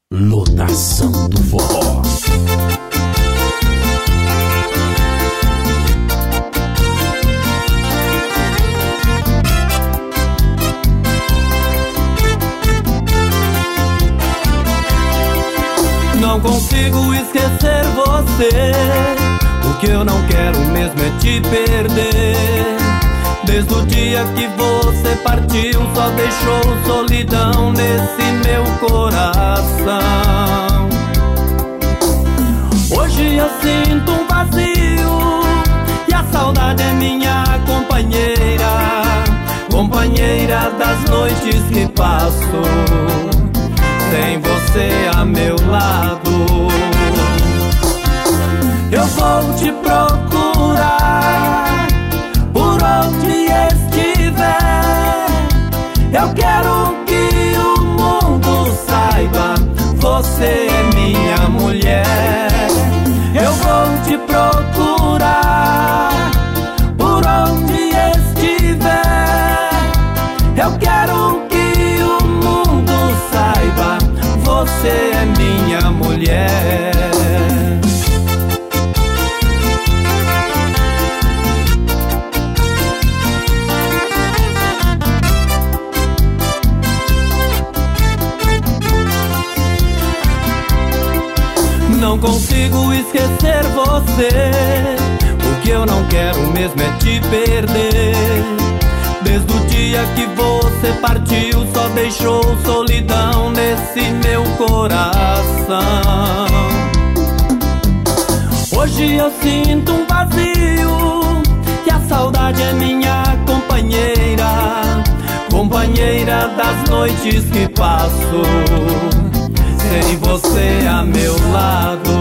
Lotação do Forró. Não consigo esquecer você. O que eu não quero mesmo é te perder. Desde o dia que você partiu, só deixou solidão nesse meu coração. Hoje eu sinto um vazio e a saudade é minha companheira, companheira das noites que passo sem você a meu lado. Eu vou te procurar por onde estiver. Eu quero que o mundo saiba, você é minha mulher. Eu vou te procurar por onde estiver. Eu quero que o mundo saiba, você é minha mulher. Não consigo esquecer você. O que eu não quero mesmo é te perder. Desde o dia que você partiu, só deixou solidão nesse meu coração. Hoje eu sinto um vazio e a saudade é minha companheira, companheira das noites que passo sem você a meu lado.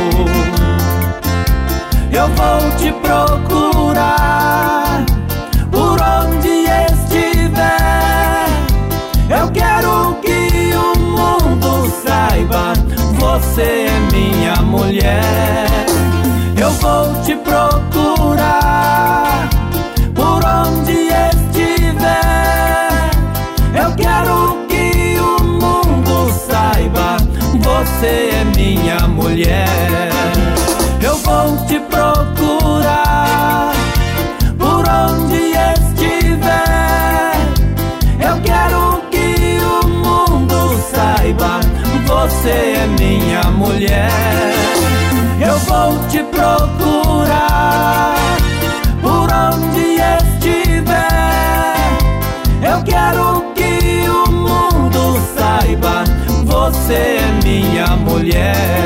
Eu vou te procurar por onde estiver. Eu quero que o mundo saiba, você é minha mulher. Eu vou te procurar por onde estiver. Eu quero que o mundo saiba, você é minha mulher. Eu vou te procurar por onde estiver. Eu quero que o mundo saiba, você é minha mulher. Eu vou te procurar por onde estiver. Eu quero que o mundo saiba, você é minha mulher.